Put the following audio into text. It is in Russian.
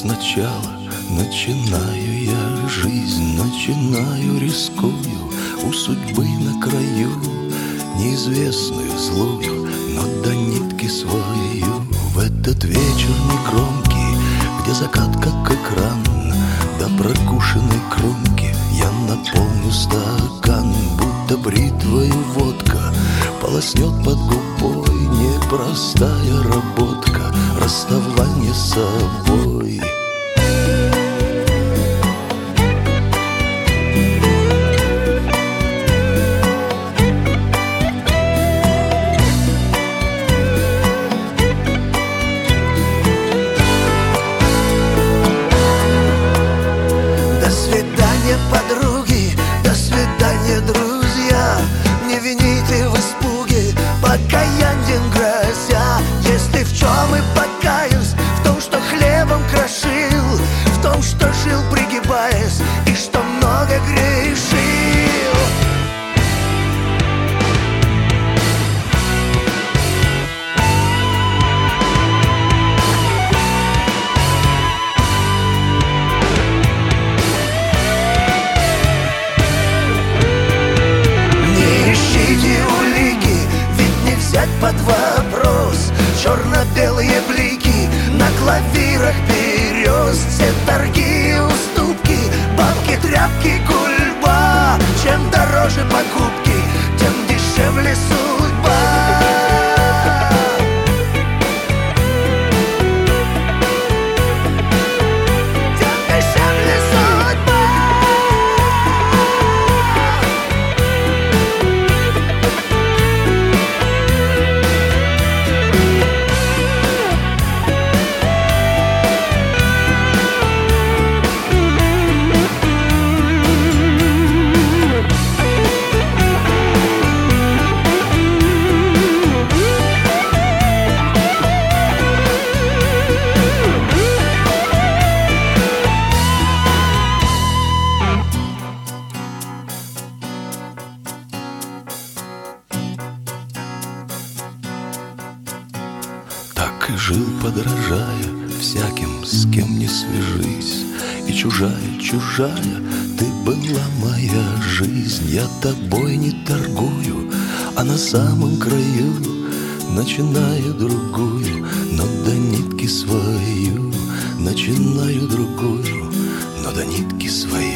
сначала начинаю я жизнь, начинаю, рискую у судьбы на краю, неизвестную злую, но до нитки свою. В этот вечер негромкий, где закат как экран, до прокушенной кромки я наполню стакан, будто бритвою водка полоснет под губой. Непростая работка, расставание с собой. До свидания, подруги, до свидания, друзья. Не вините в испуге, покаянием грозя. Если в чем и покаюсь, в том, что хлебом крошил, в том, что жил пригибаясь, и что много грешил. Под вопрос черно-белые блики на клавирах берез. Все торги и уступки, бабки, тряпки, гульба. Чем дороже покупки, тем дешевле судьба. Так и жил, подражая всяким, с кем не свяжись. И чужая, чужая, ты была моя жизнь. Я тобой не торгую, а на самом краю начинаю другую, но до нитки свою. Начинаю другую, но до нитки свою.